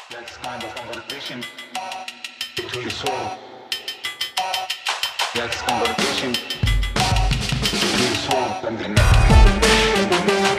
That's kind of conversation to the soul. That's conversation to the soul and the night.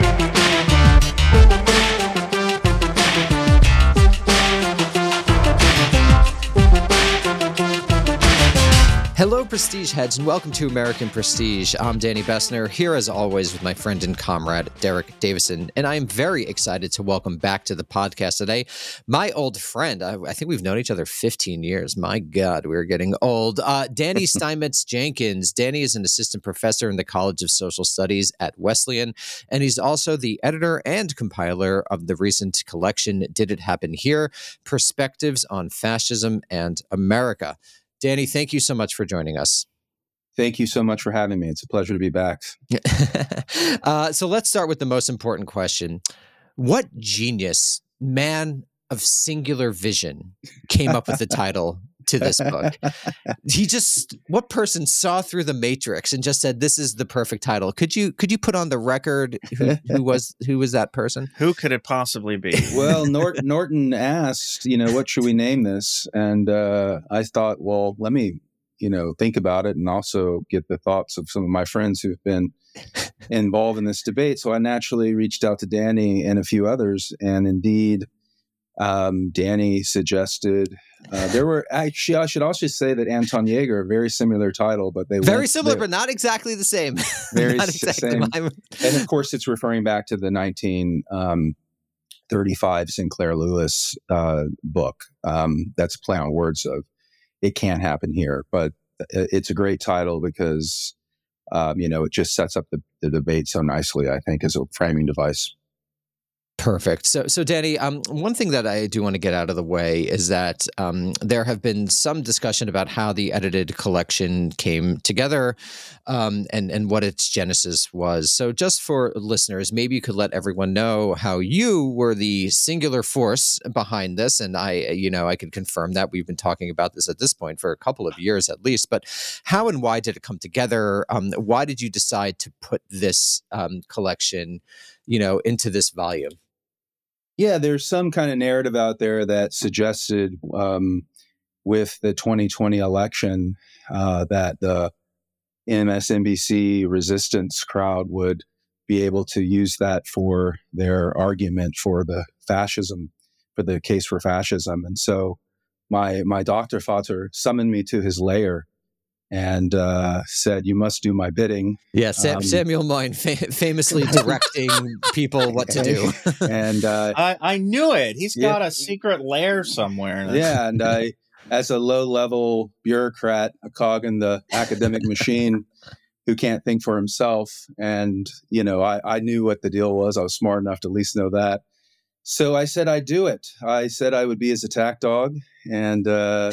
Hello, Prestige Heads, and welcome to American Prestige. I'm Danny Bessner, here as always with my friend and comrade, Derek Davison, and I am very excited to welcome back to the podcast today my old friend. I think we've known each other 15 years. My God, we're getting old. Danny Steinmetz Jenkins. Danny is an assistant professor in the College of Social Studies at Wesleyan, and he's also the editor and compiler of the recent collection, Did It Happen Here? Perspectives on Fascism and America. Danny, thank you so much for joining us. Thank you so much for having me. It's a pleasure to be back. So let's start with the most important question. What genius, man of singular vision, came up with the title to this book? What person saw through the matrix and just said, this is the perfect title? Could you put on the record who was that person? Who could it possibly be? Well, Norton asked, what should we name this? And I thought, well, let me, think about it and also get the thoughts of some of my friends who've been involved in this debate. So I naturally reached out to Danny and a few others. And indeed, Danny suggested there were actually, I should also say that Anton Yeager, a very similar title, but very similar, but not exactly the same. Very not exactly same. And of course, it's referring back to the 1935 Sinclair Lewis book. That's a play on words of "It Can't Happen Here," but it's a great title because it just sets up the debate so nicely. I think as a framing device. Perfect. So Danny, one thing that I do want to get out of the way is that there have been some discussion about how the edited collection came together and what its genesis was. So just for listeners, maybe you could let everyone know how you were the singular force behind this. And I could confirm that we've been talking about this at this point for a couple of years at least. But how and why did it come together? Why did you decide to put this collection, into this volume? Yeah, there's some kind of narrative out there that suggested with the 2020 election that the MSNBC resistance crowd would be able to use that for their argument for the case for fascism. And so my Dr. Vater summoned me to his lair and said, "You must do my bidding." Yeah, Samuel Moyn famously directing people what to do. And I knew it. He's got a secret lair somewhere. Yeah, and I, as a low-level bureaucrat, a cog in the academic machine who can't think for himself, and I knew what the deal was. I was smart enough to at least know that. So I said I'd do it. I said I would be his attack dog, and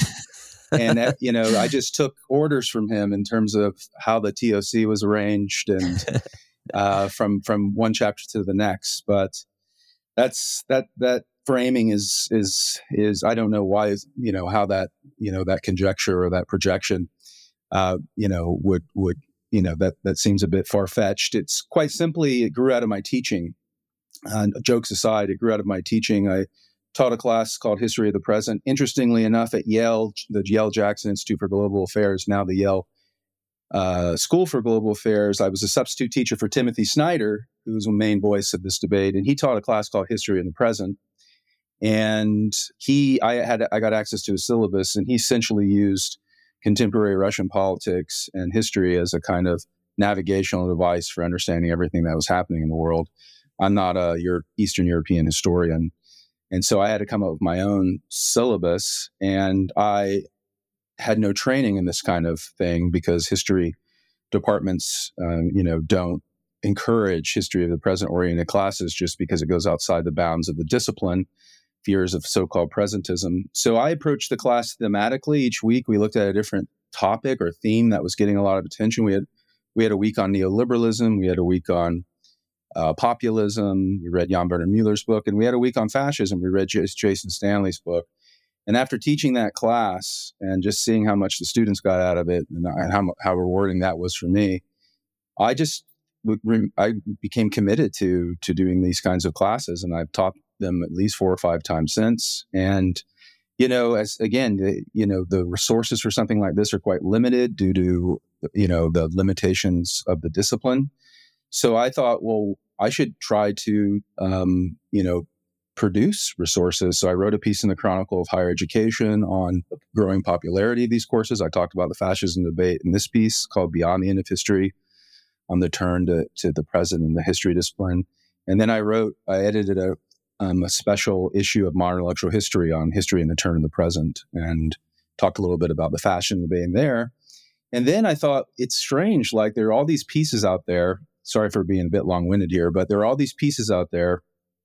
I just took orders from him in terms of how the TOC was arranged and from one chapter to the next. But that framing is I don't know why how that that conjecture or that projection would that seems a bit far-fetched. It's quite simply it grew out of my teaching. Jokes aside, it grew out of my teaching. I taught a class called History of the Present. Interestingly enough, at Yale, the Yale-Jackson Institute for Global Affairs, now the Yale School for Global Affairs, I was a substitute teacher for Timothy Snyder, who's the main voice of this debate, and he taught a class called History of the Present. And I got access to his syllabus, and he essentially used contemporary Russian politics and history as a kind of navigational device for understanding everything that was happening in the world. I'm not a Eastern European historian. And so I had to come up with my own syllabus, and I had no training in this kind of thing because history departments, don't encourage history of the present oriented classes just because it goes outside the bounds of the discipline, fears of so-called presentism. So I approached the class thematically. Each week we looked at a different topic or theme that was getting a lot of attention. We had a week on neoliberalism. We had a week on populism. We read Jan Bernard Mueller's book, and we had a week on fascism. We read Jason Stanley's book. And after teaching that class and just seeing how much the students got out of it and how rewarding that was for me, I became committed to doing these kinds of classes. And I've taught them at least 4 or 5 times since. And, as again, the resources for something like this are quite limited due to, the limitations of the discipline. So I thought, well, I should try to, produce resources. So I wrote a piece in the Chronicle of Higher Education on the growing popularity of these courses. I talked about the fascism debate in this piece called Beyond the End of History, on the turn to the present in the history discipline. And then I edited a special issue of Modern Intellectual History on history and the turn of the present, and talked a little bit about the fascism debate in there. And then I thought, it's strange, like there are all these pieces out there. Sorry for being a bit long-winded here, but there are all these pieces out there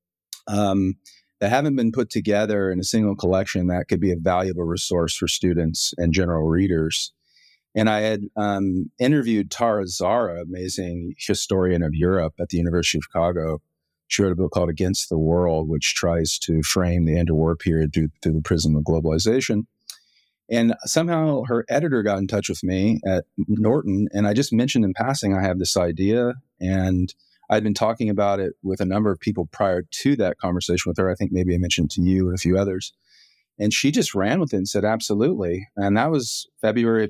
that haven't been put together in a single collection that could be a valuable resource for students and general readers. And I had interviewed Tara Zahra, amazing historian of Europe at the University of Chicago. She wrote a book called Against the World, which tries to frame the interwar period through the prism of globalization. And somehow her editor got in touch with me at Norton, and I just mentioned in passing I have this idea, and I'd been talking about it with a number of people prior to that conversation with her. I think maybe I mentioned to you and a few others. And she just ran with it and said, absolutely. And that was February of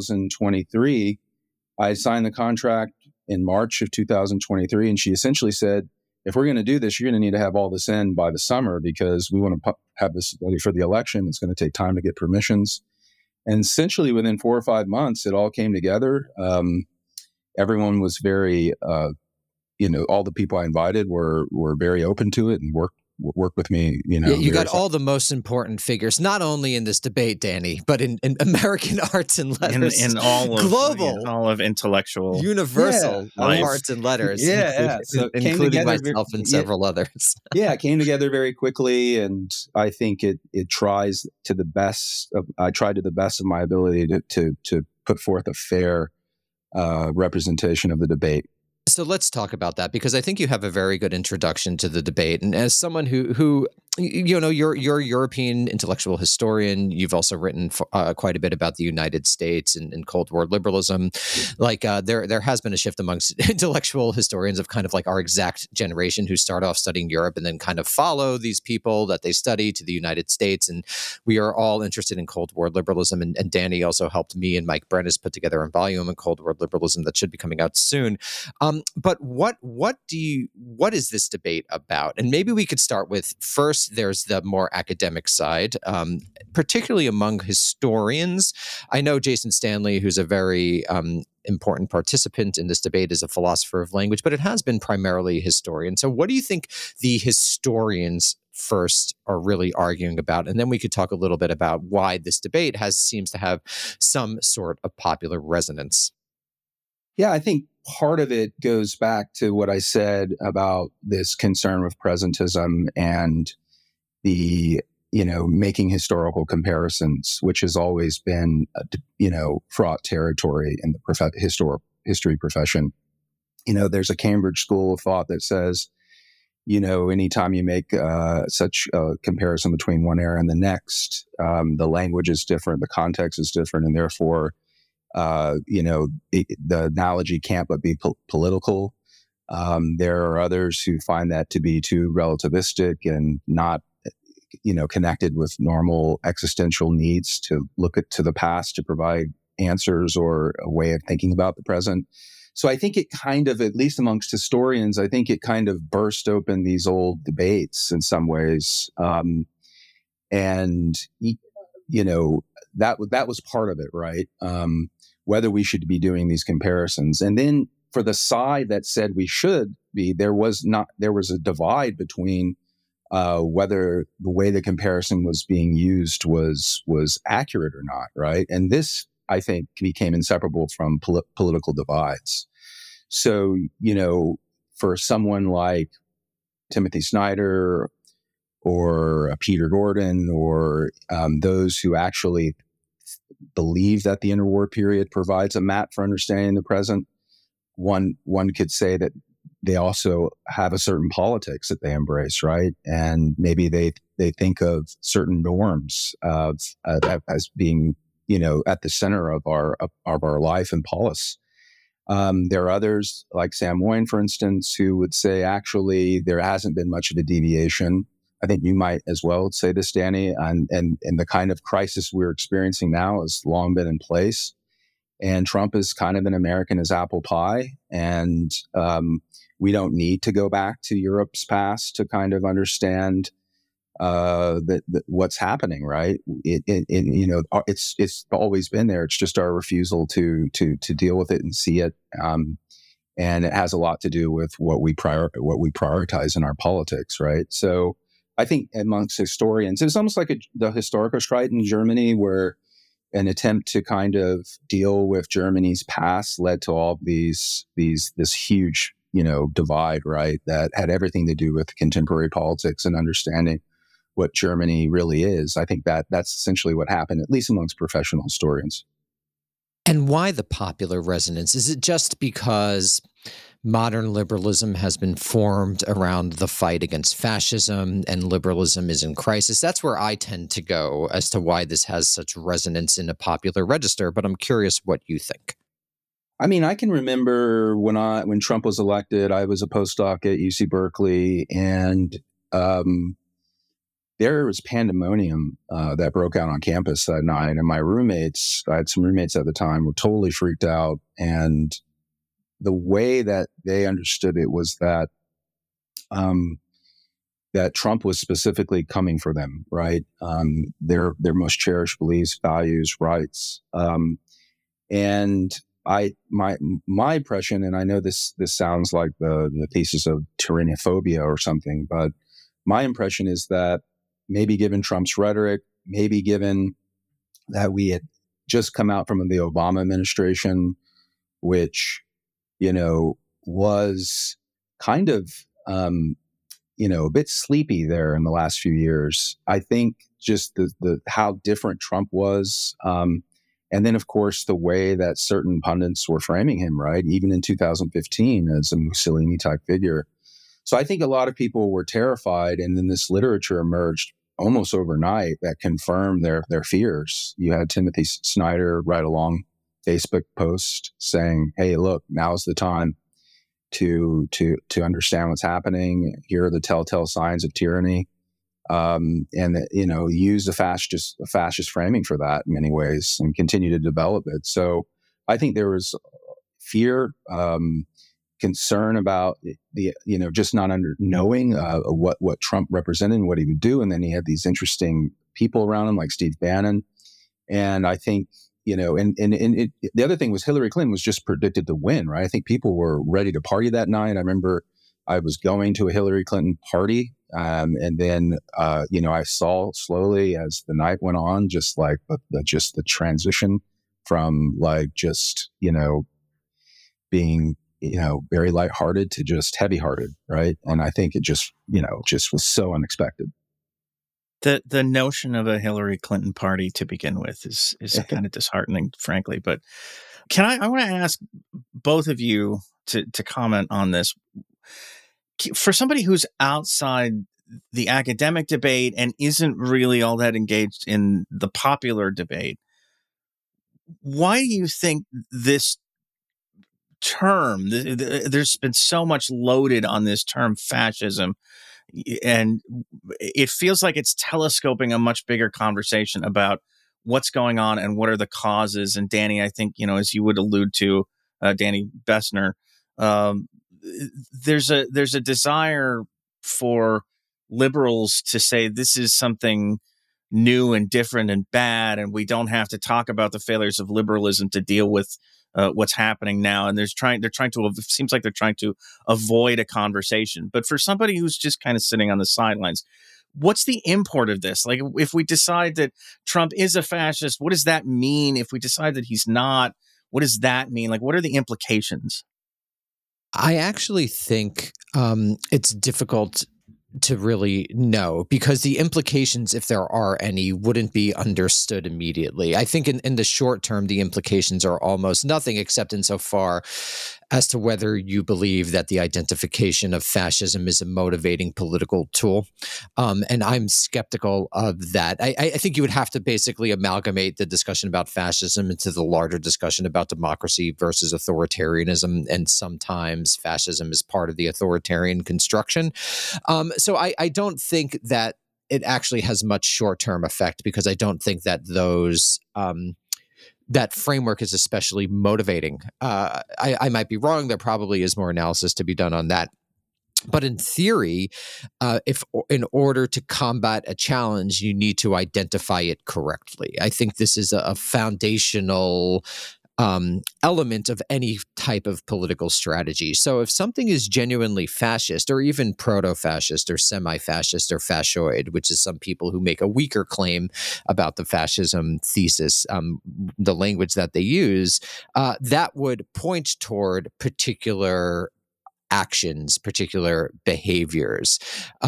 2023. I signed the contract in March of 2023. And she essentially said, if we're going to do this, you're going to need to have all this in by the summer, because we want to have this ready for the election. It's going to take time to get permissions. And essentially within 4 or 5 months, it all came together. Everyone was very, all the people I invited were very open to it and work with me. You got all the most important figures, not only in this debate, Danny, but in American arts and letters, in all of global, all of intellectual, universal arts and letters, so including myself and several others. It came together very quickly, and I think it tries to the best. I tried to the best of my ability to put forth a fair representation of the debate. So let's talk about that, because I think you have a very good introduction to the debate. And as someone who you're a European intellectual historian, you've also written quite a bit about the United States and Cold War liberalism. Like there has been a shift amongst intellectual historians of kind of like our exact generation who start off studying Europe and then kind of follow these people that they study to the United States. And we are all interested in Cold War liberalism. And Danny also helped me and Mike Brennis put together a volume on Cold War liberalism that should be coming out soon. But what is this debate about? And maybe we could start with, first, there's the more academic side, particularly among historians. I know Jason Stanley, who's a very important participant in this debate, is a philosopher of language, but it has been primarily historian. So what do you think the historians first are really arguing about? And then we could talk a little bit about why this debate seems to have some sort of popular resonance. Yeah, I think part of it goes back to what I said about this concern with presentism and the, making historical comparisons, which has always been, fraught territory in the history profession. There's a Cambridge school of thought that says, anytime you make such a comparison between one era and the next, the language is different, the context is different, and therefore, the analogy can't but be political. There are others who find that to be too relativistic and not, connected with normal existential needs to look to the past to provide answers or a way of thinking about the present. So I think it kind of, at least amongst historians, I think it kind of burst open these old debates in some ways. And, that was part of it, right? Whether we should be doing these comparisons. And then for the side that said we should be, there was a divide between whether the way the comparison was being used was accurate or not, right? And this, I think, became inseparable from political divides. So, for someone like Timothy Snyder or Peter Gordon or those who actually believe that the interwar period provides a map for understanding the present, one could say that they also have a certain politics that they embrace, right? And maybe they think of certain norms as being, at the center of our life and polis. There are others like Sam Moyn, for instance, who would say actually there hasn't been much of a deviation I think you might as well say this, Danny, and the kind of crisis we're experiencing now has long been in place. And Trump is kind of an American as apple pie. And we don't need to go back to Europe's past to kind of understand what's happening, right? It's always been there. It's just our refusal to deal with it and see it. And it has a lot to do with what we prioritize in our politics, right? So I think amongst historians, it's almost like the Historikerstreit in Germany, where an attempt to kind of deal with Germany's past led to all this huge, divide, right? That had everything to do with contemporary politics and understanding what Germany really is. I think that's essentially what happened, at least amongst professional historians. And why the popular resonance? Is it just because modern liberalism has been formed around the fight against fascism and liberalism is in crisis? That's where I tend to go as to why this has such resonance in a popular register, but I'm curious what you think. I mean, I can remember when Trump was elected, I was a postdoc at UC Berkeley, and there was pandemonium that broke out on campus that night. And my roommates, I had some roommates at the time, were totally freaked out. And the way that they understood it was that that Trump was specifically coming for them, right? Their most cherished beliefs, values, rights. And my impression, and I know this sounds like the thesis of tyrannophobia or something, but my impression is that maybe given Trump's rhetoric, maybe given that we had just come out from the Obama administration, which, was kind of, a bit sleepy there in the last few years. I think just the how different Trump was, and then, of course, the way that certain pundits were framing him, right, even in 2015 as a Mussolini-type figure. So I think a lot of people were terrified, and then this literature emerged almost overnight that confirmed their fears. You had Timothy Snyder write a long Facebook post saying, "Hey, look, now's the time to understand what's happening. Here are the telltale signs of tyranny," and use a fascist framing for that in many ways, and continue to develop it. So I think there was fear, concern about just not knowing what Trump represented and what he would do. And then he had these interesting people around him like Steve Bannon. And I think, the other thing was Hillary Clinton was just predicted to win, right? I think people were ready to party that night. I remember I was going to a Hillary Clinton party. And then, I saw slowly as the night went on, just like the transition from being very lighthearted to just heavy-hearted, right? And I think it just was so unexpected. The notion of a Hillary Clinton party to begin with is kind of disheartening, frankly. But I want to ask both of you to comment on this. For somebody who's outside the academic debate and isn't really all that engaged in the popular debate, why do you think this term, there's been so much loaded on this term fascism, and it feels like it's telescoping a much bigger conversation about what's going on and what are the causes? And Danny, I think, as you would allude to, Danny Bessner, there's a desire for liberals to say this is something new and different and bad, and we don't have to talk about the failures of liberalism to deal with what's happening now. And it seems like they're trying to avoid a conversation. But for somebody who's just kind of sitting on the sidelines, what's the import of this? Like, if we decide that Trump is a fascist, what does that mean? If we decide that he's not, what does that mean? Like, what are the implications? I actually think it's difficult to really know, because the implications, if there are any, wouldn't be understood immediately. I think in the short term, the implications are almost nothing, except insofar as to whether you believe that the identification of fascism is a motivating political tool. And I'm skeptical of that. I think you would have to basically amalgamate the discussion about fascism into the larger discussion about democracy versus authoritarianism. And sometimes fascism is part of the authoritarian construction. So I don't think that it actually has much short-term effect, because I don't think that that framework is especially motivating. I might be wrong. There probably is more analysis to be done on that. But in theory, if in order to combat a challenge, you need to identify it correctly. I think this is a foundational element of any type of political strategy. So if something is genuinely fascist, or even proto-fascist or semi-fascist or fascoid, which is some people who make a weaker claim about the fascism thesis, the language that they use, that would point toward particular actions, particular behaviors.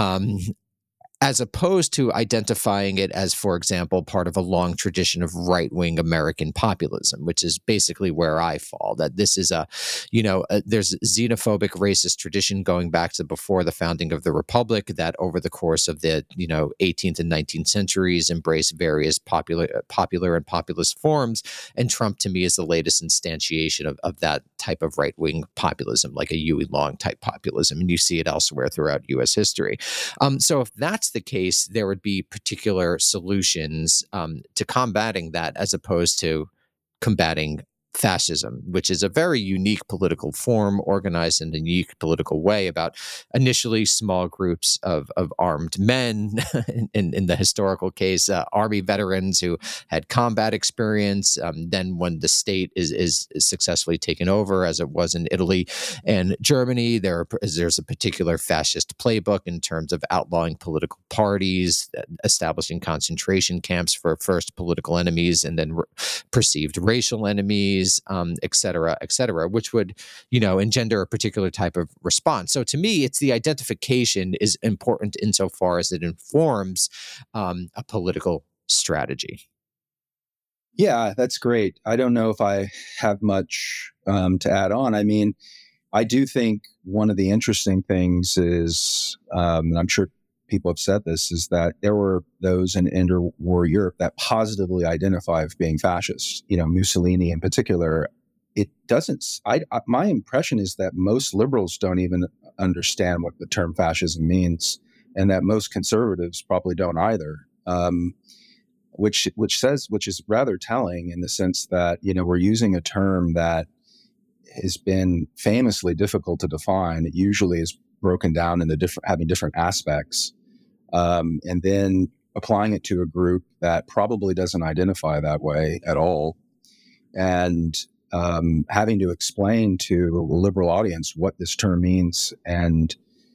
As opposed to identifying it as, for example, part of a long tradition of right-wing American populism, which is basically where I fall. That this is there's xenophobic, racist tradition going back to before the founding of the Republic that over the course of the 18th and 19th centuries embraced various popular and populist forms. And Trump, to me, is the latest instantiation of that type of right-wing populism, like a Huey Long type populism. And you see it elsewhere throughout U.S. history. So if that's the case, there would be particular solutions to combating that, as opposed to combating fascism, which is a very unique political form organized in a unique political way about initially small groups of armed men, in the historical case, army veterans who had combat experience. Then when the state is successfully taken over, as it was in Italy and Germany, there's a particular fascist playbook in terms of outlawing political parties, establishing concentration camps for first political enemies and then perceived racial enemies, et cetera, which would, engender a particular type of response. So to me, it's the identification is important insofar as it informs a political strategy. Yeah, that's great. I don't know if I have much to add on. I mean, I do think one of the interesting things is, and I'm sure people have said this, is that there were those in interwar Europe that positively identify as being fascist. Mussolini in particular. It doesn't. My impression is that most liberals don't even understand what the term fascism means, and that most conservatives probably don't either. Which is rather telling in the sense that we're using a term that has been famously difficult to define. It usually is broken down into having different aspects. And then applying it to a group that probably doesn't identify that way at all, and having to explain to a liberal audience what this term means and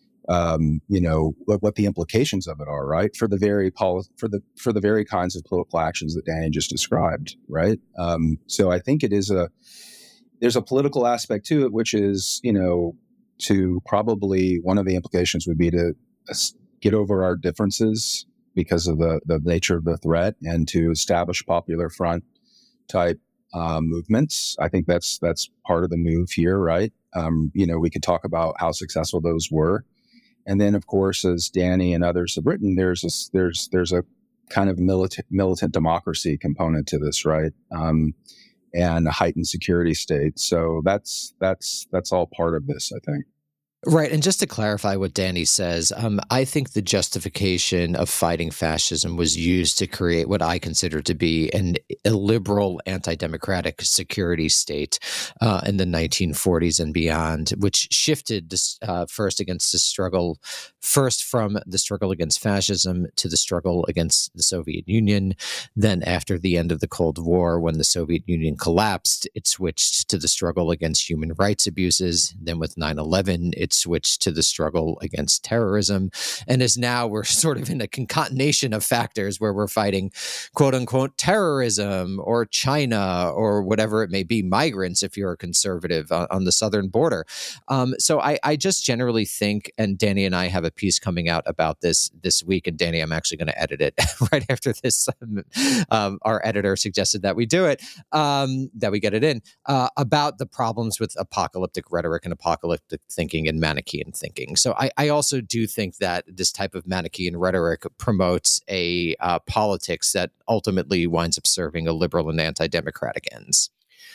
what the implications of it are, right? For the very kinds of political actions that Danny just described, right? So I think there's a political aspect to it, which is to probably one of the implications would be to get over our differences because of the nature of the threat, and to establish popular front type movements. I think that's part of the move here, right? We could talk about how successful those were, and then of course, as Danny and others have written, there's a kind of militant democracy component to this, right? And a heightened security state. So that's all part of this, I think. Right. And just to clarify what Danny says, I think the justification of fighting fascism was used to create what I consider to be an illiberal, anti-democratic security state in the 1940s and beyond, which shifted first from the struggle against fascism to the struggle against the Soviet Union. Then after the end of the Cold War, when the Soviet Union collapsed, it switched to the struggle against human rights abuses. Then with 9/11, it switched to the struggle against terrorism, and as now we're sort of in a concatenation of factors where we're fighting quote unquote terrorism or China or whatever it may be, migrants if you're a conservative on the southern border. So I just generally think, and Danny and I have a piece coming out about this week, and Danny, I'm actually going to edit it right after this. Our editor suggested that we do it, that we get it in, about the problems with apocalyptic rhetoric and apocalyptic thinking and Manichaean thinking. So I also do think that this type of Manichaean rhetoric promotes a politics that ultimately winds up serving a liberal and anti-democratic ends.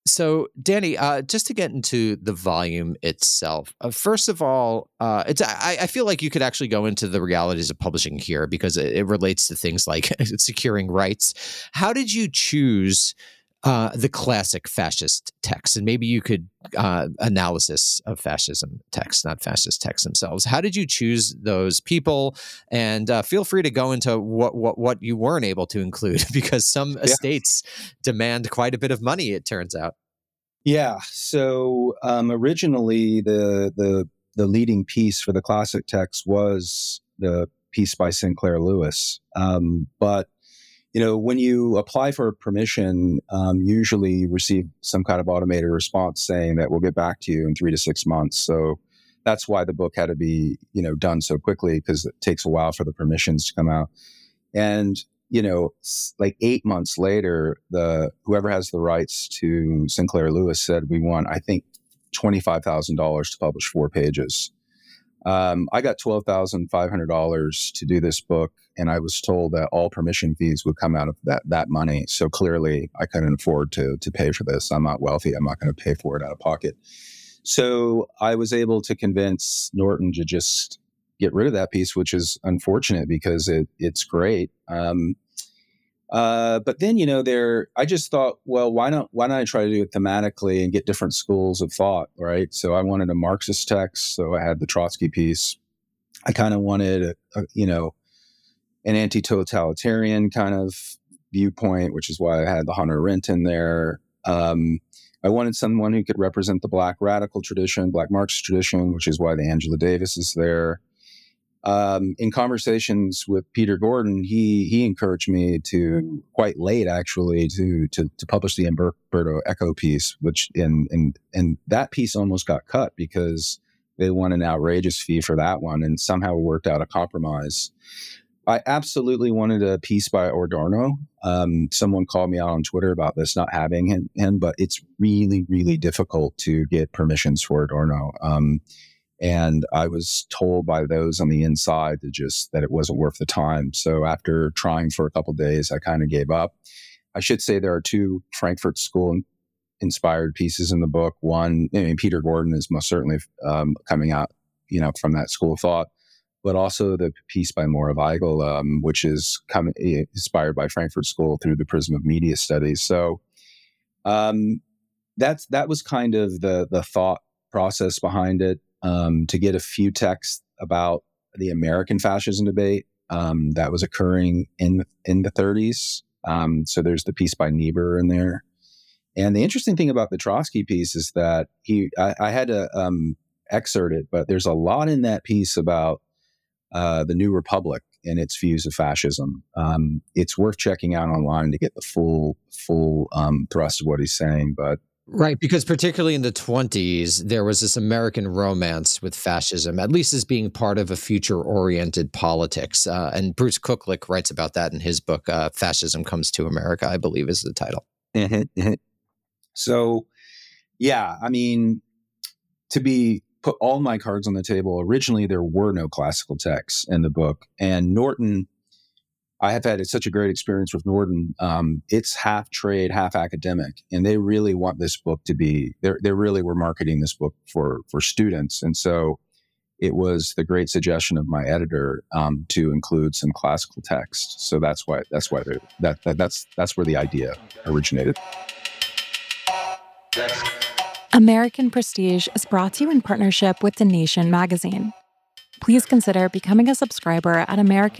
So, Danny, just to get into the volume itself, first of all, I feel like you could actually go into the realities of publishing here because it relates to things like securing rights. How did you choose the classic fascist texts? And maybe you could analysis of fascism texts, not fascist texts themselves. How did you choose those people? And feel free to go into what you weren't able to include because some estates demand quite a bit of money, it turns out. Yeah. So originally, the leading piece for the classic text was the piece by Sinclair Lewis. But when you apply for permission, usually you receive some kind of automated response saying that we'll get back to you in 3 to 6 months. So that's why the book had to be, done so quickly because it takes a while for the permissions to come out. And, like 8 months later, whoever has the rights to Sinclair Lewis said, we want, I think, $25,000 to publish 4 pages. I got $12,500 to do this book, and I was told that all permission fees would come out of that money. So clearly, I couldn't afford to pay for this. I'm not wealthy. I'm not going to pay for it out of pocket. So I was able to convince Norton to just get rid of that piece, which is unfortunate because it's great. But then, I just thought, well, why not I try to do it thematically and get different schools of thought, right? So I wanted a Marxist text. So I had the Trotsky piece. I kind of wanted, an anti-totalitarian kind of viewpoint, which is why I had the Hannah Arendt in there. I wanted someone who could represent the Black radical tradition, Black Marxist tradition, which is why the Angela Davis is there. In conversations with Peter Gordon, he encouraged me to quite late actually to publish the Umberto Eco piece, which and that piece almost got cut because they won an outrageous fee for that one, and somehow worked out a compromise. I absolutely wanted a piece by Adorno. Someone called me out on Twitter about this not having him, but it's really, really difficult to get permissions for Adorno. And I was told by those on the inside that it wasn't worth the time. So after trying for a couple of days, I kind of gave up. I should say there are 2 Frankfurt School inspired pieces in the book. One, Peter Gordon is most certainly coming out, from that school of thought, but also the piece by Maura Weigel, which is inspired by Frankfurt School through the prism of media studies. So that was kind of the thought process behind it. To get a few texts about the American fascism debate that was occurring in the 30s. So there's the piece by Niebuhr in there. And the interesting thing about the Trotsky piece is that I had to excerpt it, but there's a lot in that piece about the New Republic and its views of fascism. It's worth checking out online to get the full thrust of what he's saying, but right, because particularly in the 1920s, there was this American romance with fascism, at least as being part of a future-oriented politics. And Bruce Kuklek writes about that in his book, Fascism Comes to America, I believe is the title. So, yeah, to put all my cards on the table, originally there were no classical texts in the book. And Norton, I have had such a great experience with Norton. It's half trade, half academic, and they really want this book to be. They really were marketing this book for students, and so it was the great suggestion of my editor to include some classical text. So that's why that's where the idea originated. American Prestige is brought to you in partnership with The Nation magazine. Please consider becoming a subscriber at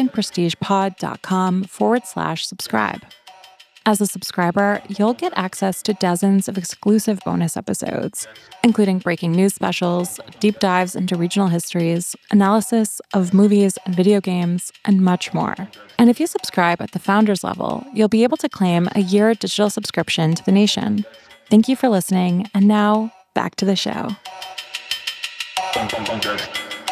AmericanPrestigePod.com/subscribe. As a subscriber, you'll get access to dozens of exclusive bonus episodes, including breaking news specials, deep dives into regional histories, analysis of movies and video games, and much more. And if you subscribe at the Founders level, you'll be able to claim a year digital subscription to The Nation. Thank you for listening, and now, back to the show.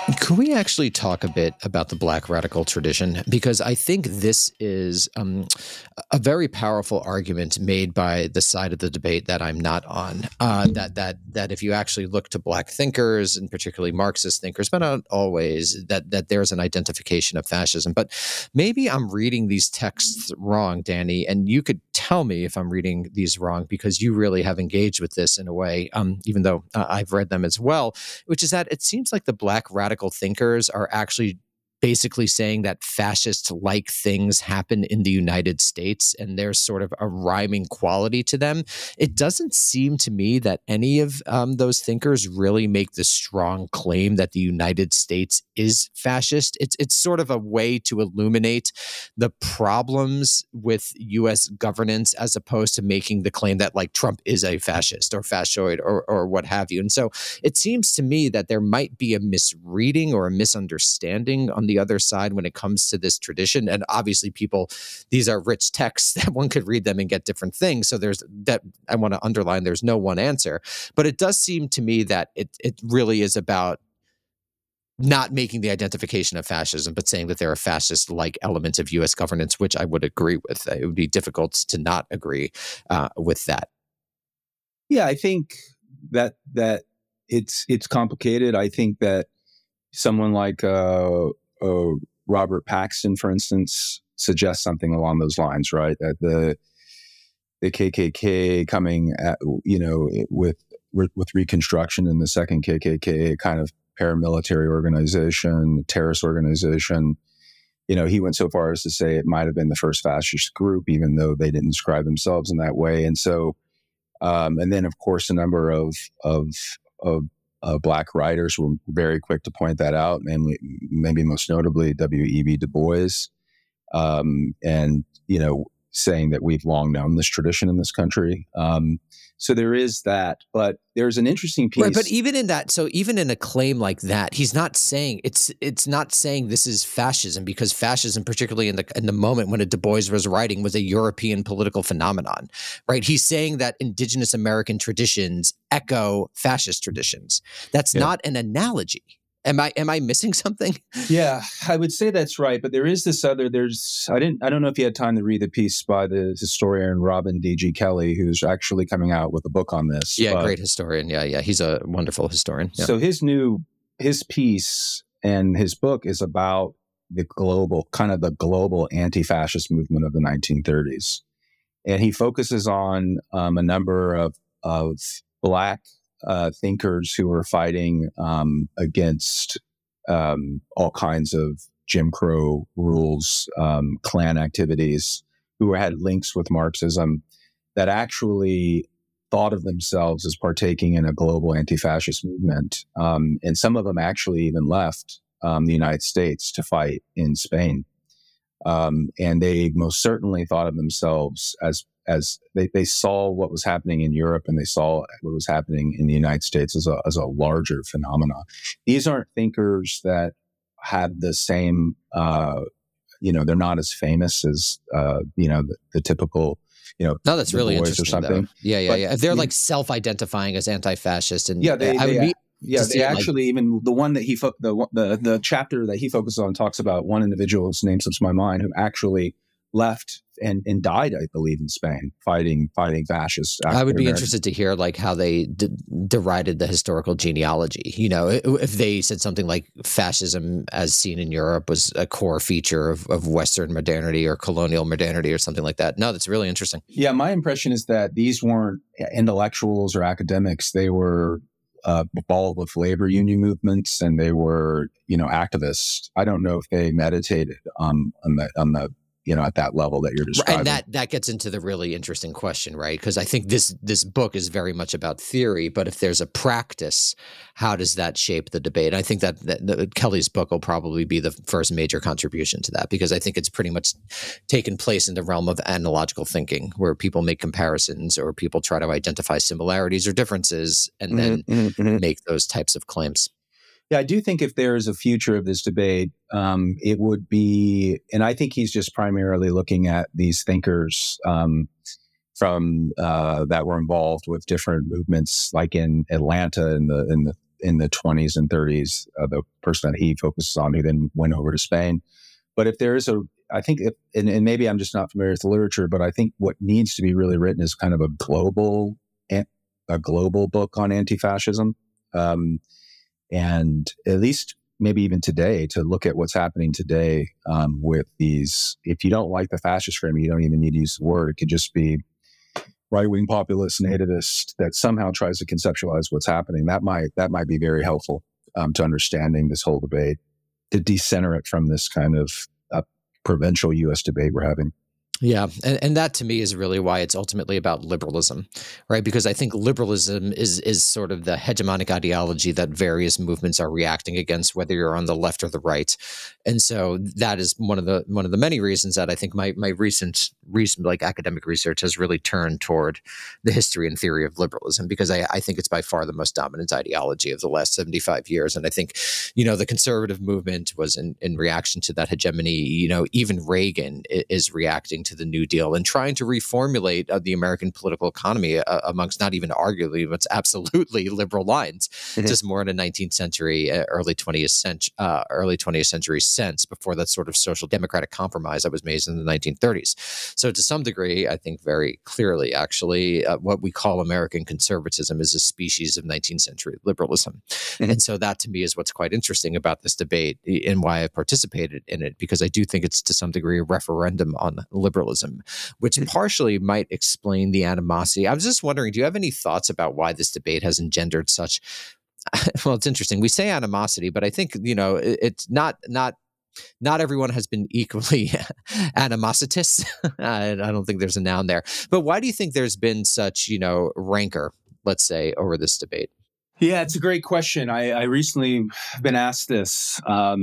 Could we actually talk a bit about the Black radical tradition? Because I think this is a very powerful argument made by the side of the debate that I'm not on. That if you actually look to Black thinkers, and particularly Marxist thinkers, but not always, that there's an identification of fascism. But maybe I'm reading these texts wrong, Danny, and you could tell me if I'm reading these wrong, because you really have engaged with this in a way, even though I've read them as well, which is that it seems like the Black radical thinkers are actually basically saying that fascist-like things happen in the United States, and there's sort of a rhyming quality to them. It doesn't seem to me that any of those thinkers really make the strong claim that the United States is fascist. It's sort of a way to illuminate the problems with U.S. governance, as opposed to making the claim that like Trump is a fascist or fascoid or what have you. And so it seems to me that there might be a misreading or a misunderstanding on the other side when it comes to this tradition. And obviously these are rich texts that one could read them and get different things. So there's that. I want to underline, there's no one answer, but it does seem to me that it really is about not making the identification of fascism, but saying that there are fascist-like elements of U.S. governance, which I would agree with. It would be difficult to not agree with that. Yeah, I think that it's complicated. I think that someone like Robert Paxton, for instance, suggests something along those lines, right? That the KKK coming at, with Reconstruction and the second KKK, kind of paramilitary organization, terrorist organization. He went so far as to say it might have been the first fascist group, even though they didn't describe themselves in that way. And so, and then of course, a number of Black writers were very quick to point that out, and maybe most notably W.E.B. Du Bois, and saying that we've long known this tradition in this country. So there is that, but there's an interesting piece. Right, but even in that, so even in a claim like that, he's not saying it's not saying this is fascism, because fascism, particularly in the moment when Du Bois was writing, was a European political phenomenon, right? He's saying that indigenous American traditions echo fascist traditions. That's not an analogy. Am I missing something? Yeah, I would say that's right. But there is this other. I don't know if you had time to read the piece by the historian Robin D.G. Kelly, who's actually coming out with a book on this. Yeah, great historian. Yeah, he's a wonderful historian. Yeah. So his piece and his book is about the global anti-fascist movement of the 1930s, and he focuses on a number of Black thinkers who were fighting against all kinds of Jim Crow rules, Klan activities, who had links with Marxism, that actually thought of themselves as partaking in a global anti-fascist movement. And some of them actually even left the United States to fight in Spain. And they most certainly thought of themselves as they saw what was happening in Europe, and they saw what was happening in the United States as a larger phenomena. These aren't thinkers that have the same, they're not as famous as, the typical, No, that's really interesting. Or something. Though. Yeah. They're like self-identifying as anti-fascist, and they actually, even the one that the chapter that he focuses on talks about one individual whose name slips my mind, who actually left and died, I believe, in Spain, fighting fascists. I would be interested to hear like how they derided the historical genealogy. If they said something like fascism as seen in Europe was a core feature of Western modernity or colonial modernity or something like that. No, that's really interesting. Yeah, my impression is that these weren't intellectuals or academics. They were involved with labor union movements, and they were, activists. I don't know if they meditated on the at that level that you're describing. And that gets into the really interesting question, right? Because I think this book is very much about theory, but if there's a practice, how does that shape the debate? And I think that Kelly's book will probably be the first major contribution to that, because I think it's pretty much taken place in the realm of analogical thinking, where people make comparisons or people try to identify similarities or differences and then make those types of claims. Yeah, I do think if there is a future of this debate, it would be, and I think he's just primarily looking at these thinkers from that were involved with different movements, like in Atlanta in the in the 20s and 30s, the person that he focuses on, who then went over to Spain. But if there is I think, and maybe I'm just not familiar with the literature, but I think what needs to be really written is kind of a global book on anti-fascism, and at least maybe even today, to look at what's happening today with these. If you don't like the fascist framing, you don't even need to use the word. It could just be right-wing populist nativist that somehow tries to conceptualize what's happening. That might be very helpful to understanding this whole debate, to decenter it from this kind of provincial U.S. debate we're having. Yeah. And that to me is really why it's ultimately about liberalism, right? Because I think liberalism is sort of the hegemonic ideology that various movements are reacting against, whether you're on the left or the right. And so that is one of the many reasons that I think my recent like academic research has really turned toward the history and theory of liberalism, because I think it's by far the most dominant ideology of the last 75 years. And I think, the conservative movement was in reaction to that hegemony. Even Reagan is reacting to the New Deal and trying to reformulate the American political economy amongst not even arguably, but absolutely liberal lines, just more in a 19th century, early 20th century sense, before that sort of social democratic compromise that was made in the 1930s. So to some degree, I think very clearly, actually, what we call American conservatism is a species of 19th century liberalism. And so that to me is what's quite interesting about this debate and why I participated in it, because I do think it's to some degree a referendum on liberalism, which partially might explain the animosity. I was just wondering, do you have any thoughts about why this debate has engendered such, well, it's interesting. We say animosity, but I think, it's not everyone has been equally animositous. I don't think there's a noun there. But why do you think there's been such, rancor, let's say, over this debate? Yeah, it's a great question. I recently been asked this.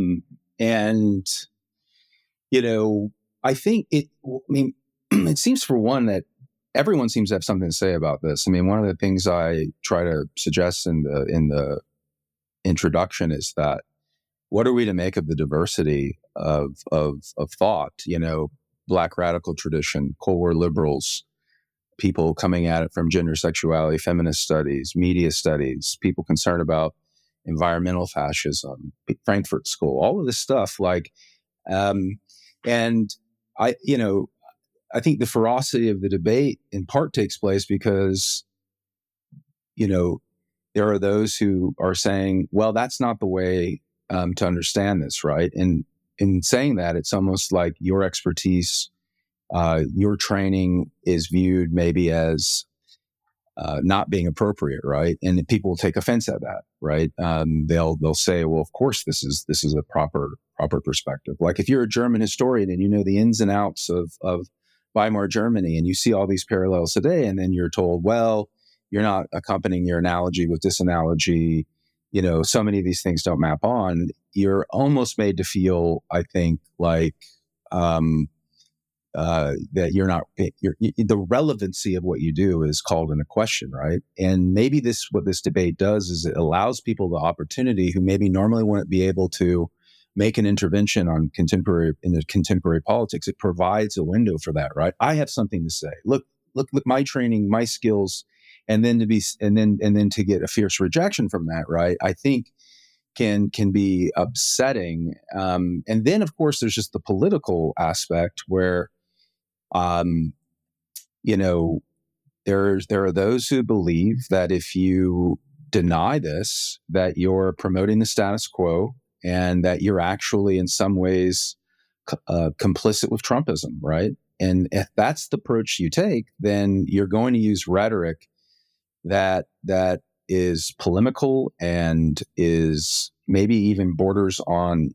I think it seems, for one, that everyone seems to have something to say about this. I mean, one of the things I try to suggest in the introduction is that, what are we to make of the diversity of thought? Black radical tradition, Cold War liberals, people coming at it from gender, sexuality, feminist studies, media studies, people concerned about environmental fascism, Frankfurt School, all of this stuff. And I think the ferocity of the debate in part takes place because, there are those who are saying, well, that's not the way to understand this, right? And in saying that, it's almost like your expertise, your training is viewed maybe as not being appropriate, right? And people will take offense at that, right? They'll say, well, of course, this is a proper perspective. Like if you're a German historian and you know the ins and outs of Weimar Germany, and you see all these parallels today, and then you're told, well, you're not accompanying your analogy with this analogy. So many of these things don't map on. You're almost made to feel, I think, like that you're not. The relevancy of what you do is called into question, right? And maybe what this debate does is it allows people the opportunity who maybe normally wouldn't be able to make an intervention in contemporary politics. It provides a window for that, right? I have something to say. Look, my training, my skills. And then to get a fierce rejection from that, right? I think can be upsetting. And then, of course, there's just the political aspect where, there are those who believe that if you deny this, that you're promoting the status quo and that you're actually in some ways complicit with Trumpism, right? And if that's the approach you take, then you're going to use rhetoric that is polemical and is maybe even borders on,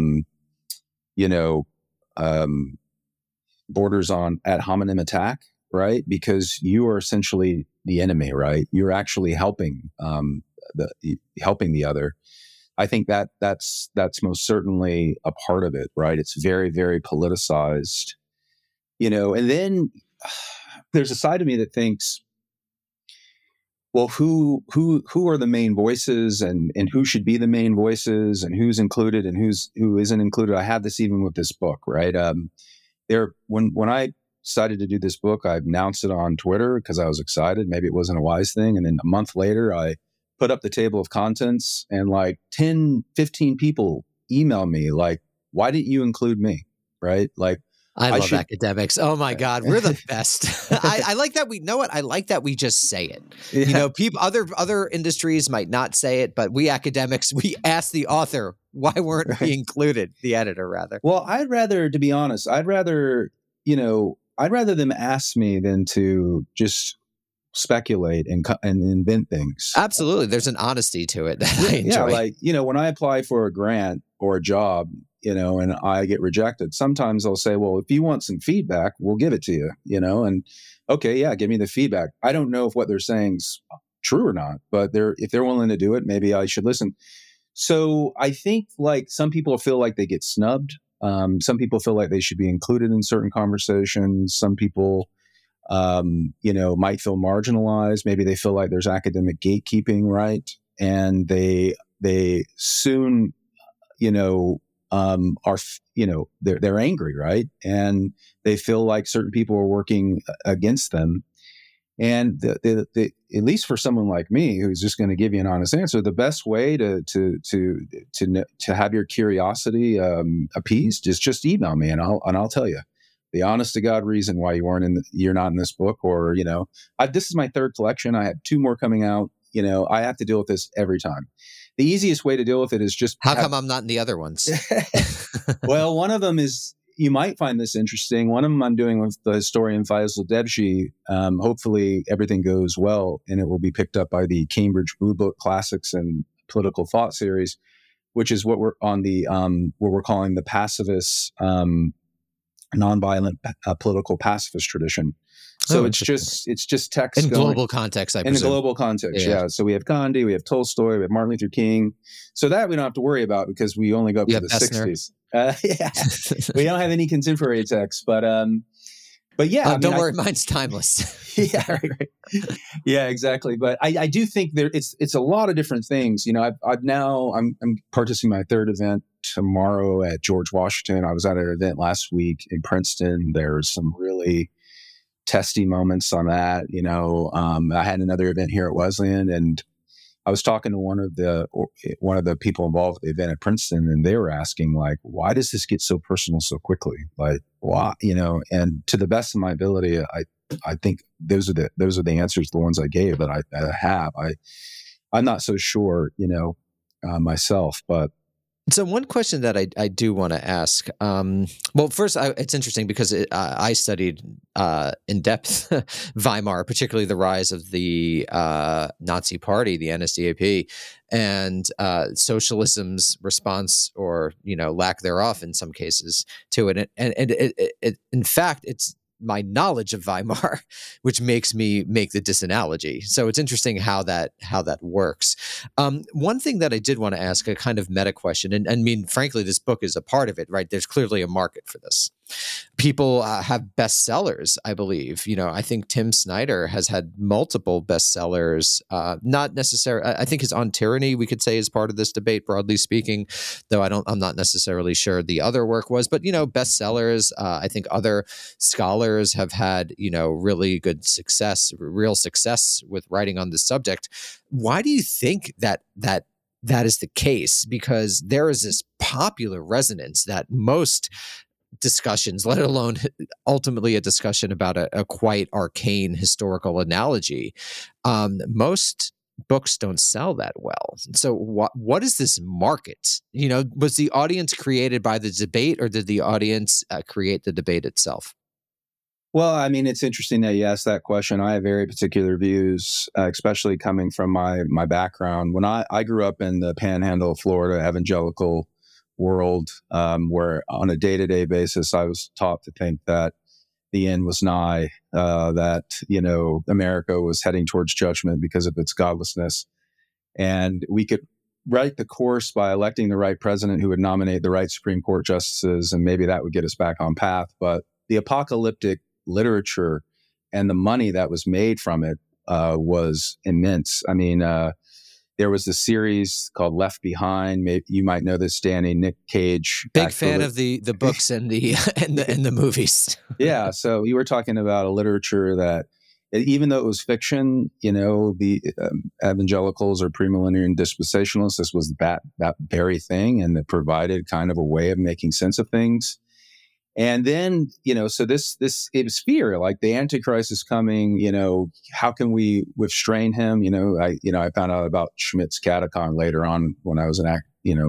borders on ad hominem attack, right? Because you are essentially the enemy, right? You're actually helping the other. I think that's most certainly a part of it, right? It's very, very politicized, and then there's a side of me that thinks, well, who are the main voices and who should be the main voices and who's included and who isn't included? I had this even with this book, right? When I decided to do this book, I announced it on Twitter because I was excited. Maybe it wasn't a wise thing. And then a month later, I put up the table of contents and like 10, 15 people email me like, why didn't you include me? Right? Like, I love academics. Oh my God, we're the best. I like that we know it. I like that we just say it. Yeah. You know, people, other industries might not say it, but we academics, we ask the author, why weren't we included? The editor, rather. Well, to be honest, I'd rather them ask me than to just speculate and invent things. Absolutely. There's an honesty to it that I enjoy. Yeah, like, when I apply for a grant or a job, and I get rejected, sometimes I'll say, well, if you want some feedback, we'll give it to you, and okay, yeah, give me the feedback. I don't know if what they're saying is true or not, but if they're willing to do it, maybe I should listen. So I think like some people feel like they get snubbed. Some people feel like they should be included in certain conversations. Some people, might feel marginalized. Maybe they feel like there's academic gatekeeping, right? And they soon, they're angry, right? And they feel like certain people are working against them. And at least for someone like me, who's just going to give you an honest answer, the best way to have your curiosity appeased is just email me, and I'll tell you the honest to God reason why you're not in this book, or this is my third collection. I have 2 more coming out. I have to deal with this every time. The easiest way to deal with it is just how come I'm not in the other ones? Well, one of them is, you might find this interesting. One of them I'm doing with the historian Faisal Debji. Hopefully everything goes well, and it will be picked up by the Cambridge Blue Book Classics and Political Thought series, which is what we're on the what we're calling the pacifist, nonviolent political pacifist tradition. So it's just text in global context, I presume. In a global context, yeah. So we have Gandhi, we have Tolstoy, we have Martin Luther King. So that we don't have to worry about because we only go up to the Bessner. 60s. Yeah, we don't have any contemporary texts, but yeah. Don't worry, mine's timeless. Yeah, right. Yeah, exactly. But I do think it's a lot of different things. I'm participating in my 3rd event tomorrow at George Washington. I was at an event last week in Princeton. There's some really testy moments on that. I had another event here at Wesleyan, and I was talking to one of the people involved with the event at Princeton, and they were asking like, why does this get so personal so quickly? Like, why, and to the best of my ability, I think those are the answers, the ones I gave that I have. I'm not so sure, myself, but. So one question that I do want to ask, well, first, it's interesting because I studied in depth Weimar, particularly the rise of the Nazi Party, the NSDAP, and socialism's response, or lack thereof in some cases, to it. And it in fact, it's my knowledge of Weimar, which makes me make the disanalogy. So it's interesting how that works. One thing that I did want to ask, a kind of meta question, and I mean, frankly, this book is a part of it, right? There's clearly a market for this. People have bestsellers, I believe. I think Tim Snyder has had multiple bestsellers. Not necessarily. I think his On Tyranny, we could say, is part of this debate, broadly speaking. Though I'm not necessarily sure the other work was. But bestsellers. I think other scholars have had really good success, real success with writing on this subject. Why do you think that is the case? Because there is this popular resonance that most discussions, let alone ultimately a discussion about a quite arcane historical analogy, most books don't sell that well. So what is this market? Was the audience created by the debate, or did the audience create the debate itself? Well, I mean, it's interesting that you asked that question. I have very particular views, especially coming from my background. When I grew up in the Panhandle of Florida, evangelical world, where on a day-to-day basis, I was taught to think that the end was nigh, that, America was heading towards judgment because of its godlessness. And we could write the course by electing the right president who would nominate the right Supreme Court justices, and maybe that would get us back on path. But the apocalyptic literature and the money that was made from it was immense. I mean, there was a series called Left Behind. Maybe you might know this, Danny. Nick Cage, big fan of the books and the and the movies. Yeah, so you were talking about a literature that even though it was fiction, the evangelicals or premillennial dispensationalists, this was that very thing, and it provided kind of a way of making sense of things. And then, so this it was fear, like the Antichrist is coming. How can we restrain him? I found out about Schmidt's catacomb later on when I was an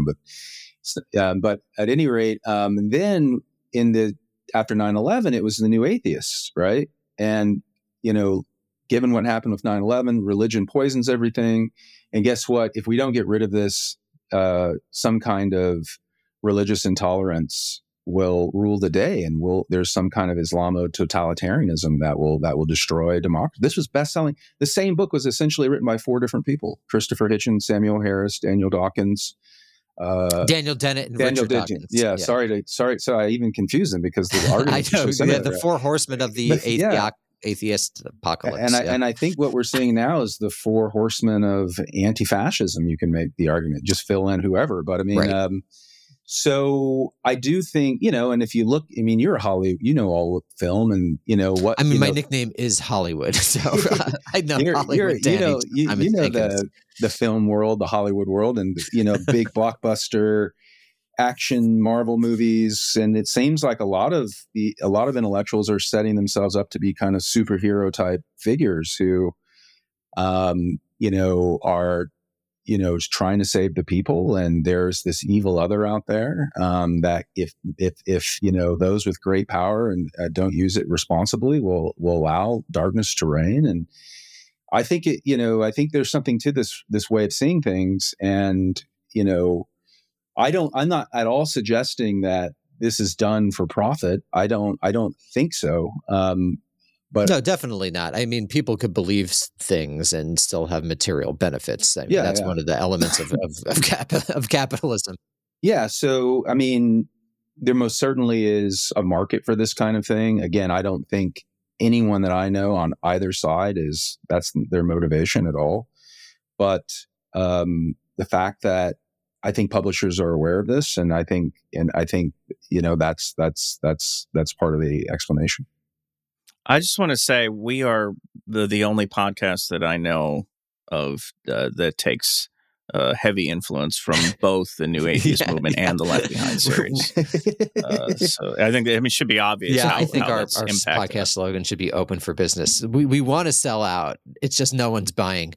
but at any rate, and then after 9/11, it was the new atheists, right? And given what happened with 9/11, religion poisons everything. And guess what? If we don't get rid of this, some kind of religious intolerance will rule the day, and there's some kind of Islamo-totalitarianism that will destroy democracy. This was best-selling. The same book was essentially written by 4 different people: Christopher Hitchens, Samuel Harris, Daniel Dawkins, Daniel Dennett, and Richard Dawkins. Yeah, sorry. So I even confused them because the argument. I know the 4 horsemen of the atheist apocalypse. And I think what we're seeing now is the 4 horsemen of anti-fascism. You can make the argument, just fill in whoever. But I mean, right. So I do think, and if you look, you're a Hollywood, all film, and what. my nickname is Hollywood, so I know Hollywood. The film world, the Hollywood world, and big blockbuster action Marvel movies, and it seems like a lot of intellectuals are setting themselves up to be kind of superhero type figures who, are trying to save the people, and there's this evil other out there that if those with great power and don't use it responsibly will allow darkness to reign. And I think I think there's something to this way of seeing things, and I'm not at all suggesting that this is done for profit. I don't think so. But no, definitely not. People could believe things and still have material benefits. That's one of the elements of capitalism. Yeah. So, there most certainly is a market for this kind of thing. Again, I don't think anyone that I know on either side that's their motivation at all. But the fact that I think publishers are aware of this, and I think that's part of the explanation. I just want to say we are the only podcast that I know of that takes heavy influence from both the New Atheist movement and the Left Behind series. So I think it should be obvious. Yeah, I think our podcast slogan should be "Open for Business." We want to sell out. It's just no one's buying.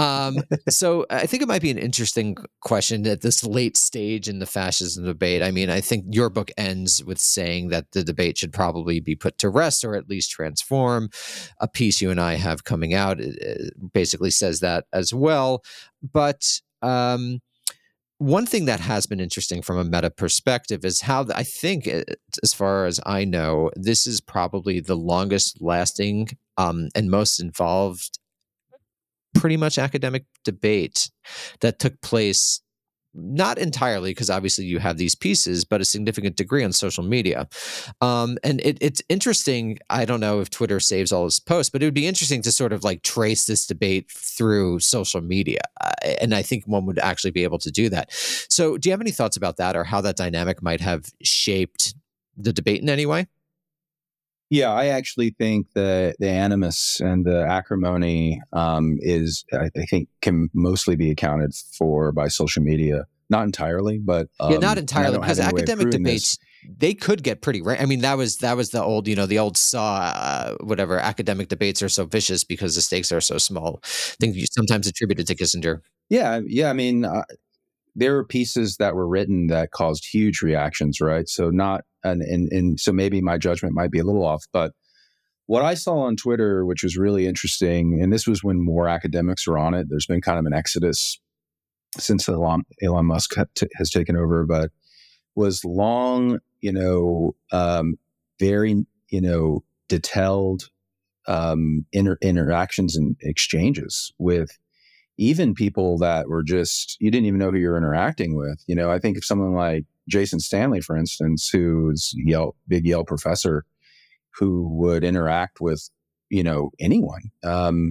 So I think it might be an interesting question at this late stage in the fascism debate. I think your book ends with saying that the debate should probably be put to rest, or at least transform. A piece you and I have coming out basically says that as well. But one thing that has been interesting from a meta perspective is how I think, as far as I know, this is probably the longest lasting and most involved pretty much academic debate that took place, not entirely, because obviously you have these pieces, but a significant degree on social media. And it's interesting. I don't know if Twitter saves all its posts, but it would be interesting to sort of trace this debate through social media. And I think one would actually be able to do that. So do you have any thoughts about that, or how that dynamic might have shaped the debate in any way? Yeah, I actually think the animus and the acrimony I think can mostly be accounted for by social media. Not entirely, but not entirely, because academic debates, they could get pretty right. That was the old, the old saw, whatever. Academic debates are so vicious because the stakes are so small. I think you sometimes attributed to Kissinger. Yeah. There were pieces that were written that caused huge reactions, right? So and so maybe my judgment might be a little off, but what I saw on Twitter, which was really interesting, and this was when more academics were on it. There's been kind of an exodus since Elon Musk has taken over, but was long, very, detailed interactions and exchanges with even people that were just, you didn't even know who you're interacting with. I think of someone like Jason Stanley, for instance, who's big Yale professor, who would interact with, anyone. And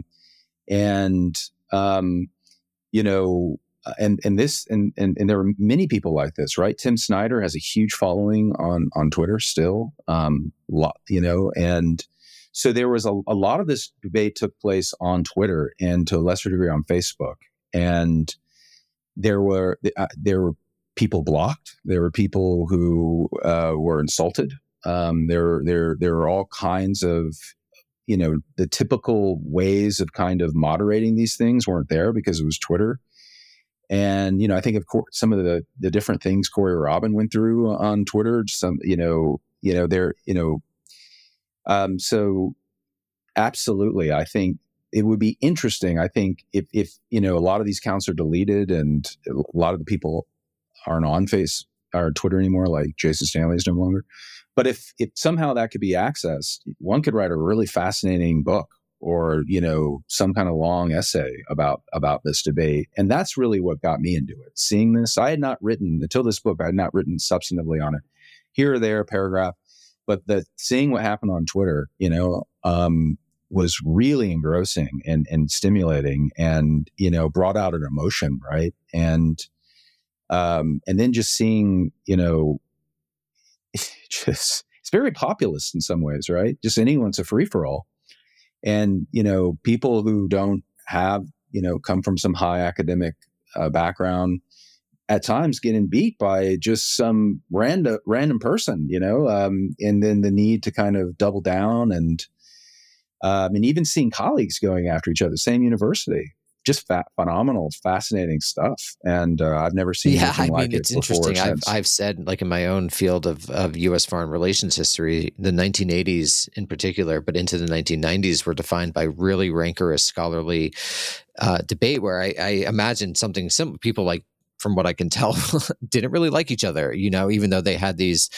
there are many people like this, right? Tim Snyder has a huge following on Twitter still, and So there was a lot of this debate took place on Twitter and to a lesser degree on Facebook. And there were people blocked. There were people who were insulted. There were all kinds of, the typical ways of kind of moderating these things weren't there because it was Twitter. And, I think of course some of the different things Corey Robin went through on Twitter, so absolutely, I think it would be interesting. I think if a lot of these accounts are deleted and a lot of the people aren't on Twitter anymore, like Jason Stanley is no longer. But if somehow that could be accessed, one could write a really fascinating book or, some kind of long essay about this debate. And that's really what got me into it. Seeing this, I had not written, until this book, I had not written substantively on it. Here or there, a paragraph. But seeing what happened on Twitter, was really engrossing and stimulating and, brought out an emotion, right? And then just seeing, it's very populist in some ways, right? Just anyone's a free-for-all. And, people who don't have, come from some high academic background at times getting beat by just some random person, and then the need to kind of double down and even seeing colleagues going after each other, same university. Just phenomenal, fascinating stuff, and I've never seen anything like it before. It's interesting. I've said, like in my own field of U.S. foreign relations history, the 1980s in particular, but into the 1990s, were defined by really rancorous scholarly debate, where I imagine something simple. People, like, from what I can tell, didn't really like each other. Even though they had these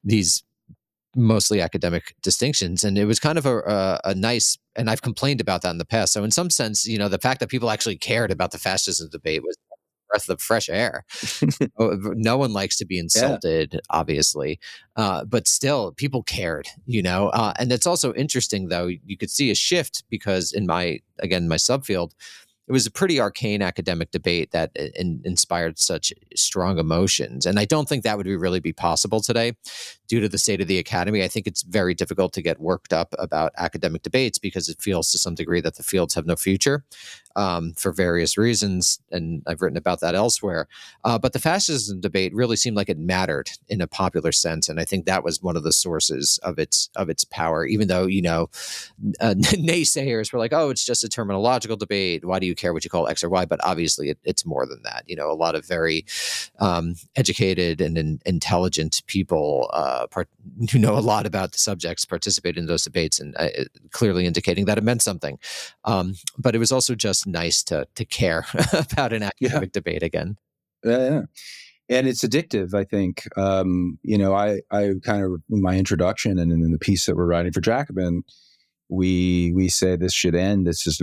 mostly academic distinctions, and it was kind of a nice, and I've complained about that in the past. So in some sense, the fact that people actually cared about the fascism debate was a breath of fresh air. No one likes to be insulted, obviously, but still people cared, and it's also interesting, though, you could see a shift because in my subfield, it was a pretty arcane academic debate that inspired such strong emotions. And I don't think that would really be possible today due to the state of the academy. I think it's very difficult to get worked up about academic debates because it feels to some degree that the fields have no future for various reasons. And I've written about that elsewhere. But the fascism debate really seemed like it mattered in a popular sense. And I think that was one of the sources of its power, even though, naysayers were like, oh, it's just a terminological debate. Why do you care what you call X or Y? But obviously it's more than that. A lot of very educated and intelligent people who know a lot about the subjects participated in those debates, and clearly indicating that it meant something. But it was also just nice to care about an academic debate again. Yeah. And it's addictive, I think. I kind of, in my introduction and in the piece that we're writing for Jacobin, we say this should end. There's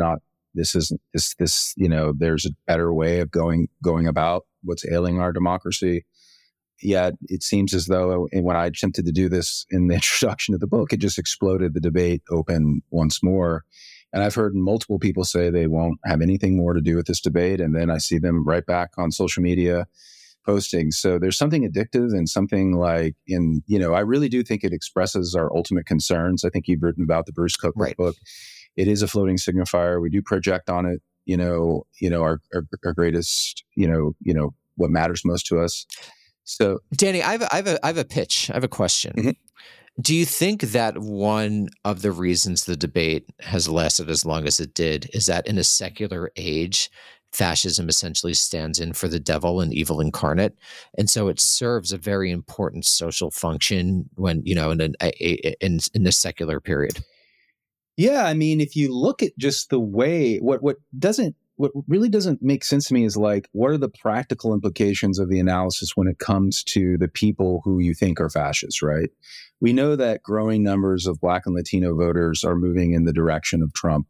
a better way of going about what's ailing our democracy. Yet it seems as though when I attempted to do this in the introduction of the book, it just exploded the debate open once more. And I've heard multiple people say they won't have anything more to do with this debate. And then I see them right back on social media posting. So there's something addictive and something like I really do think it expresses our ultimate concerns. I think you've written about the Bruce Cook book. It is a floating signifier. We do project on it, our greatest, what matters most to us. So, Danny, I have a pitch. I have a question. Mm-hmm. Do you think that one of the reasons the debate has lasted as long as it did is that in a secular age, fascism essentially stands in for the devil and evil incarnate, and so it serves a very important social function when in the secular period? Yeah, I mean, if you look at just the way what really doesn't make sense to me is like, what are the practical implications of the analysis when it comes to the people who you think are fascists, right? We know that growing numbers of Black and Latino voters are moving in the direction of Trump.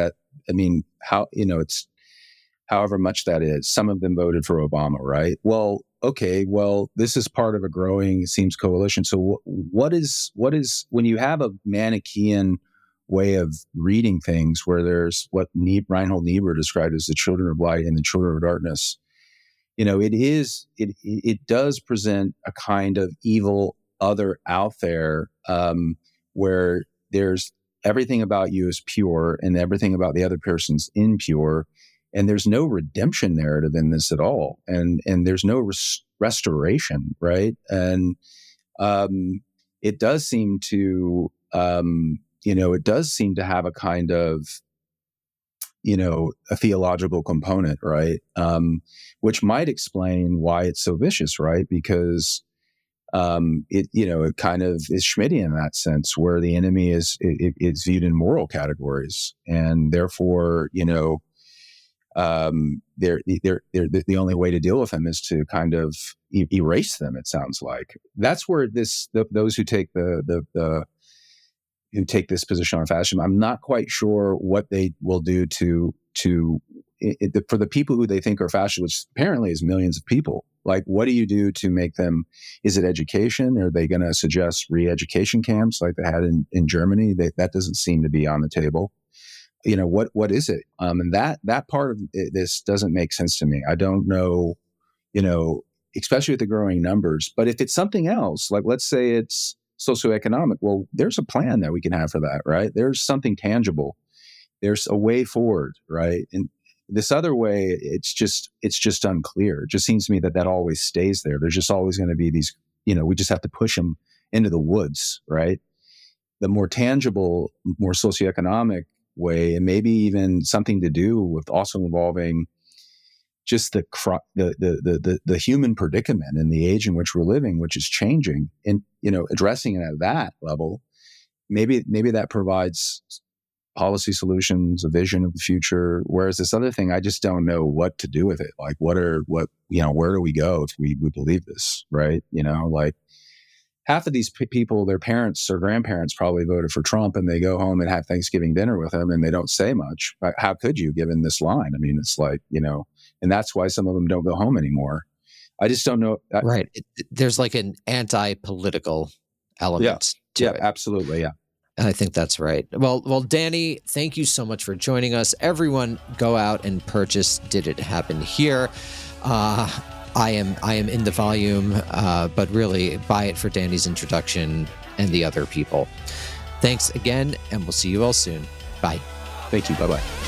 It's however much that is. Some of them voted for Obama, right? Well, okay, this is part of a growing, it seems, coalition. So what is when you have a Manichaean way of reading things where there's what Reinhold Niebuhr described as the children of light and the children of darkness, it does present a kind of evil other out there where there's everything about you is pure and everything about the other person's impure. And there's no redemption narrative in this at all. And there's no restoration, right? And it does seem to, it does seem to have a kind of, a theological component, right? Which might explain why it's so vicious, right? Because it kind of is Schmittian in that sense, where the enemy is viewed in moral categories, and therefore, the only way to deal with them is to kind of erase them. It sounds like that's where those who take who take this position on fascism, I'm not quite sure what they will do for the people who they think are fascist, which apparently is millions of people. Like, what do you do to make them? Is it education? Are they going to suggest re-education camps like they had in Germany? That doesn't seem to be on the table. What is it? And that part of this doesn't make sense to me. I don't know, especially with the growing numbers. But if it's something else, like let's say it's socioeconomic, well, there's a plan that we can have for that, right? There's something tangible. There's a way forward, right? And this other way, it's just unclear. It just seems to me that always stays there. There's just always going to be these, we just have to push them into the woods, right? The more tangible, more socioeconomic way, and maybe even something to do with also involving just the human predicament and the age in which we're living, which is changing, and addressing it at that level, maybe that provides policy solutions, a vision of the future. Whereas this other thing, I just don't know what to do with it. Like, where do we go if we believe this, right? Like half of these people, their parents or grandparents probably voted for Trump, and they go home and have Thanksgiving dinner with him, and they don't say much. How could you, given this line? I mean, it's like, and that's why some of them don't go home anymore. I just don't know. Right. There's like an anti-political element to it. Absolutely. Yeah. I think that's right. Well, Danny, thank you so much for joining us. Everyone go out and purchase Did It Happen Here? I am in the volume, but really buy it for Danny's introduction and the other people. Thanks again, and we'll see you all soon. Bye. Thank you. Bye-bye.